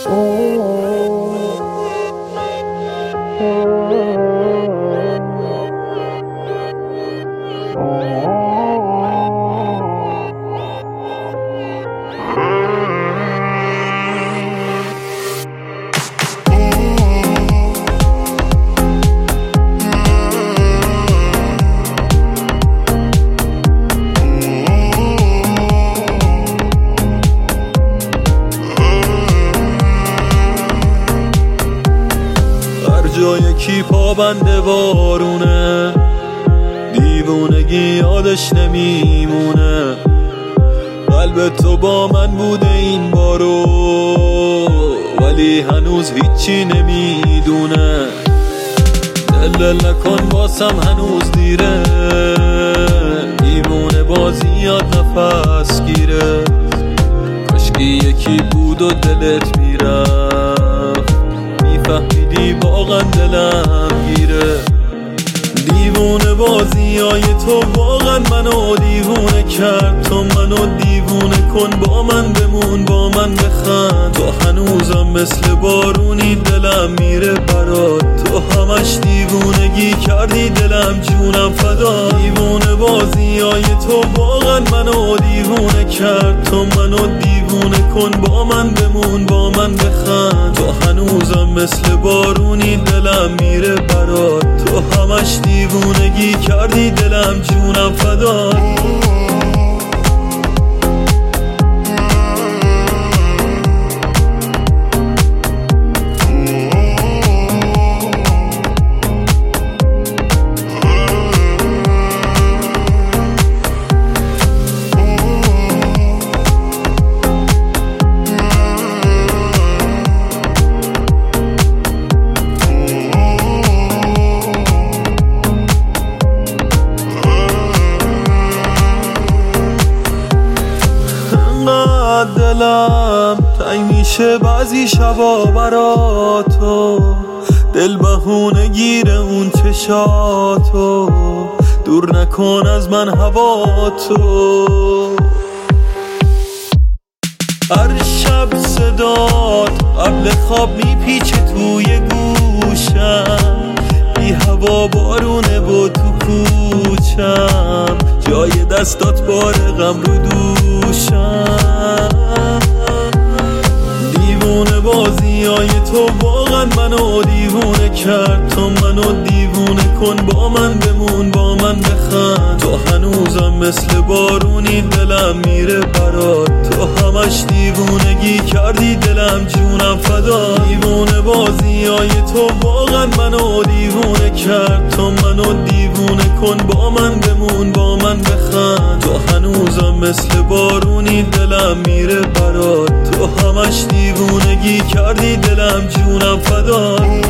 جا یکی پابند بارونه، دیوونگی یادش نمیمونه. قلب تو با من بوده این بارو، ولی هنوز هیچی نمیدونه. دل نکن باسم هنوز دیره، دیوونه بازی یاد نفس گیره. کاشکی یکی بود و دلت میرفت، میفهمیدی واقعا دلم گیره. دیوونه بازی های تو واقعا منو دیوونه کرد. تو منو دیوونه کن، با من بمون، با من بخند. تو هنوزم مثل بارونی دلم میره برات. تو همش دیوونگی کردی دلم، جونم فدا. دیوونه بازی های تو واقعا منو دیوونه کرد. تو منو دیوونه کن، با من بمون، با من بخند. تو هنوزم مثل بارونی دلم میره برات. تو همش دیوونگی کردی دلم، جونم فدا. دلم تنگ میشه بعضی شبا براتو، دل بهونه گیره اون چشاتو. دور نکن از من هواتو، هر شب صدات قبل خواب میپیچه توی گوشم. بی هوا بارونه و تو کوچم، جای دستات بار غم رو دوشم. دیوونه بازی های تو واقعا منو دیوونه کرد. تو منو دیوونه کن، با من بمون، با من بخند. تو هنوزم مثل بارونی دلم میره برات. تو همش دیوونگی کردی دلم، جونم فدا. دیوونه بازی های تو واقعا منو دیوونه کرد. تو منو دیوونه کن، با من بمون، با من بخند. تو هنوزم مثل بارونی دلم میره برات. تو همش دیوونگی کردی دلم، جونم فدا.